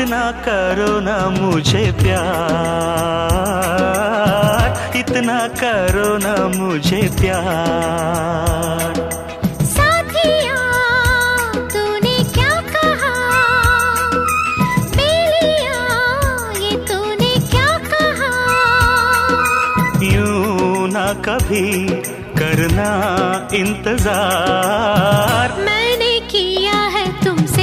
इतना करो ना मुझे प्यार, इतना करो ना मुझे प्यार। साथिया तूने क्या कहा, बेलिया ये तूने क्या कहा। यूं ना कभी करना इंतजार, मैंने किया है तुमसे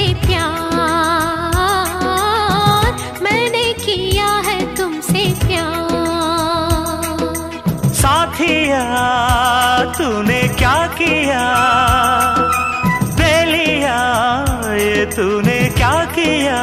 प्यार, मैंने किया है तुमसे प्यार। साथिया तूने क्या किया, बेलिया ये तूने क्या किया।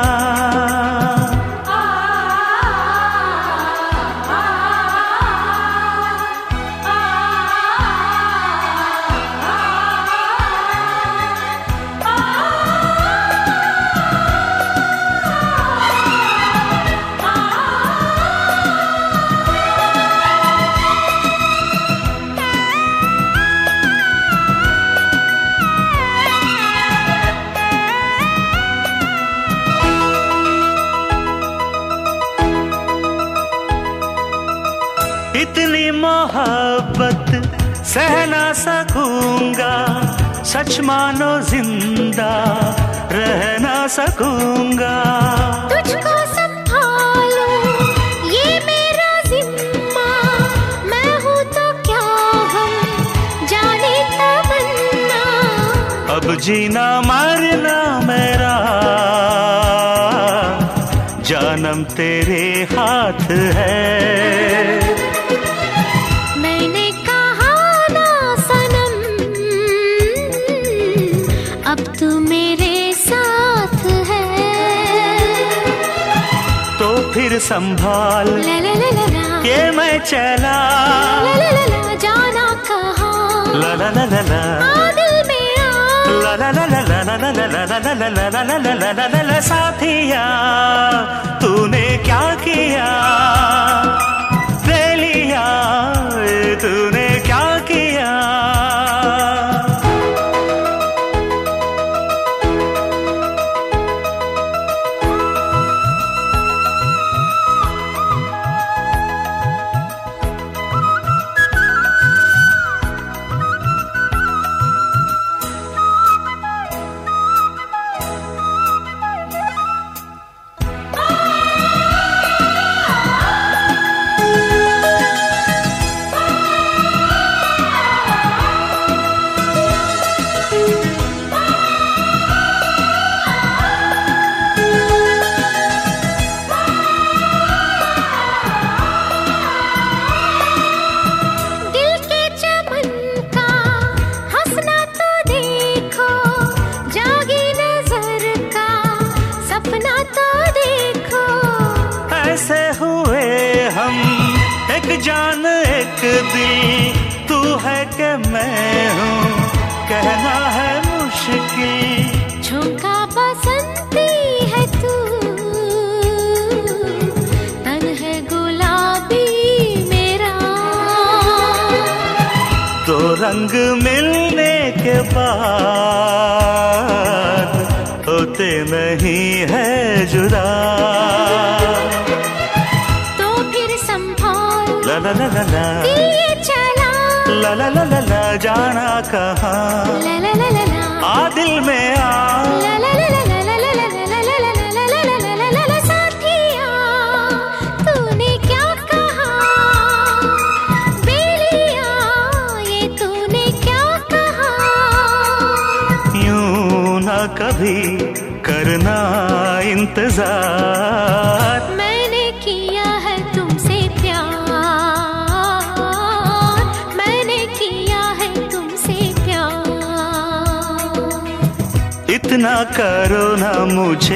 इतनी मोहब्बत सह ना सकूंगा, सच मानो जिंदा रह ना सकूंगा। तुझको संभालो ये मेरा जिम्मा, मैं हूँ तो क्या हम जाने तमन्ना। अब जीना मरना मेरा जानम तेरे हाथ है। मैंने कहा ना सनम, अब तू मेरे साथ है। तो फिर संभाल ला ला ला ला ला, के मैं चला, ला ला ला ला, जाना कहाँ, ला ला ला ला ला, आ दिल में आ, ला ला ला ला ला ला ला ला ला ला ला ला ला ला ला ला। साथिया तूने क्या किया, बेलिया तूने क्या किया। ऐसे हुए हम एक जान एक दिल, तू है कि मैं हूँ कहना है मुश्किल। झोंका बसंती है तू, तन है गुलाबी मेरा। तो रंग मिलने के बाद होते नहीं है जुदा। ला ला ला ला ला, दिए चला, ला ला ला ला ला, जाना कहाँ, ला ला ला ला ला, आ दिल में आ, ला ला ला ला ला ला ला ला ला ला ला ला ला ला ला। साथिया तूने क्या कहा, बेलिया ये तूने क्या कहा। यूं ना कभी करना इंतजार, मैंने किया है तुमसे प्यार, मैंने किया है तुमसे प्यार। इतना करो ना मुझे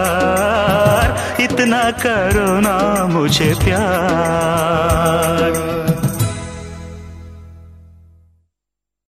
प्यार, इतना करो ना मुझे प्यार।